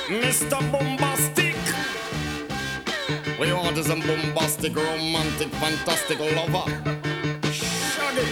Mr. Bombastic. We want is a bombastic, romantic, fantastic lover. Shaggy.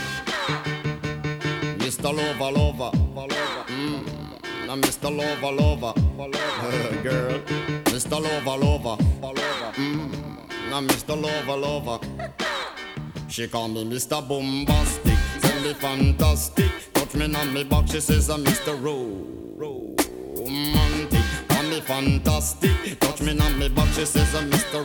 Mr. Lover, lover. Now Mr. Lover, lover. Girl. Mr. Lover, lover. Now Mr. Lover, lover. She call me Mr. Bombastic. Tell me fantastic. Touch me on me back. She says I'm Mr. Romantic. Call me fantastic. Touch me on me back. She says I'm Mr.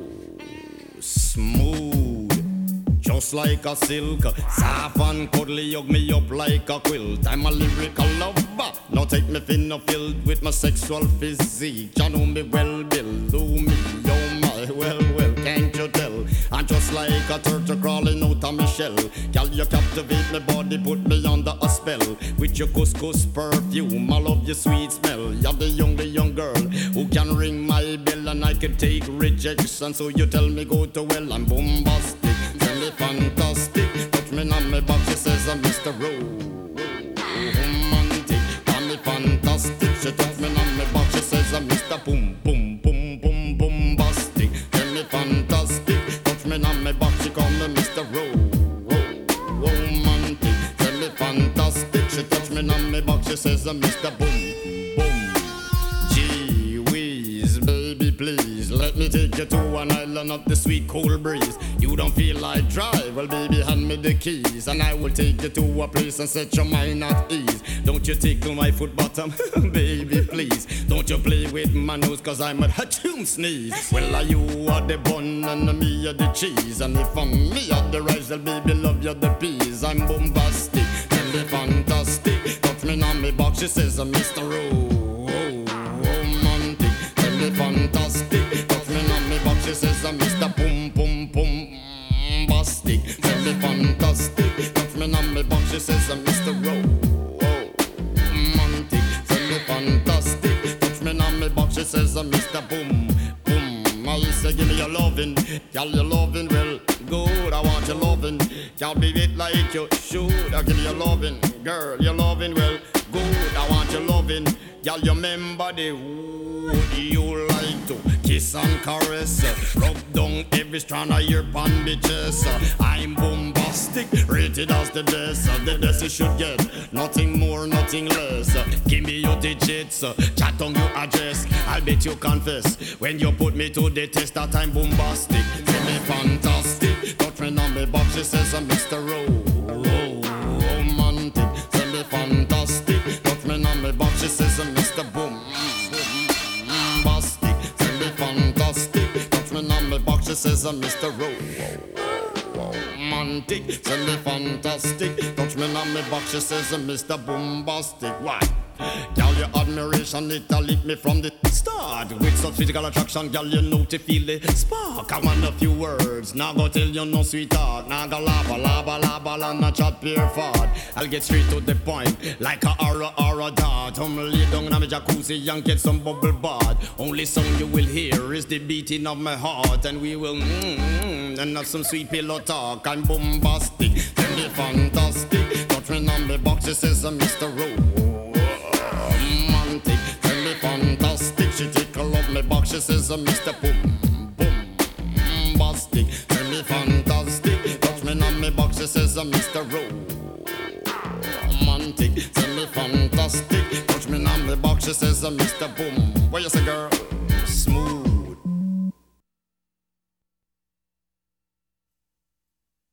Smooth. Just like a silk, soft and cuddly, hug me up like a quilt. I'm a lyrical lover. Now take me thin or filled with my sexual physique. You know me well, Bill. Do me, oh my, well, can't you tell? I'm just like a turtle crawling out of my shell. Girl, you captivate my body, put me under a spell. With your couscous perfume, I love your sweet smell. You're the young girl who can ring my bell, and I can take rejection. So you tell me go to well, I'm bombastic. Fantastic, touch me on my back, she says I'm Mr. Romantic. Call me fantastic, she touch me on my back, she says I'm Mr. Bombastic. Tell me fantastic, touch me on my back, she call me Mr. Romantic. Tell me fantastic, she touch me on my back, she says I'm Mr. Gee whiz, baby please, let me take you to an island of the sweet cool breeze. You don't feel like drive, well baby hand me the keys, and I will take you to a place and set your mind at ease. Don't you tickle my foot bottom, baby please. Don't you play with my nose, cause I'm a ha-choom sneeze. Well you are the bun and me are the cheese, and if I'm me are the rice, well baby love you the peas. I'm bombastic, tell me fantastic. Touch me on me box, she says I'm Mr. Romantic. Tell me fantastic, touch me on me box, she says I'm Mr. Bombastic. Tell me fantastic, touch me on me box, she says I'm Mr. Romantic. Tell me fantastic, touch me on me box, she says I'm Mr. Boom. I say give me your lovin', girl your lovin' well good. I want your lovin', can't be it like you should. I give you your lovin', girl your lovin' well good. I want your lovin', girl you remember the wood you like to kiss and caress, rub down every strand of your bandages. I'm bombastic, rated as the best you should get, nothing more, nothing less. Give me your digits, chat on your address. I'll bet you confess when you put me to the test that I'm bombastic. Tell me fantastic, touch me on me box, she says I'm Mr. Romantic. Tell me fantastic, touch me on me box, she says I'm Mr. Bombastic. Tell me fantastic, touch me on me box, she says I'm Mr. Romantic. Tell me fantastic, touch me on me box, she says I'm Mr. Bombastic. Why? Girl, your admiration, it lit me from the start. With such physical attraction, girl, you know to feel the spark. I want a few words, now go tell you no sweetheart. Now go lava, and chat pure fart. I'll get straight to the point, like a aura dart. Lay down in my jacuzzi and get some bubble bath. Only song you will hear is the beating of my heart, and we will and have some sweet pillow talk. I'm bombastic, tell me fantastic. Touch me on the box, she says I'm Mr. Romantic. Tell me fantastic, she tickle up my box, she says I'm Mr. Bombastic. Tell me fantastic, touch me on my box, she says I'm Mr. Romantic. Tell me fantastic, touch me on my box, she says I'm Mr. Boom. What you say, girl?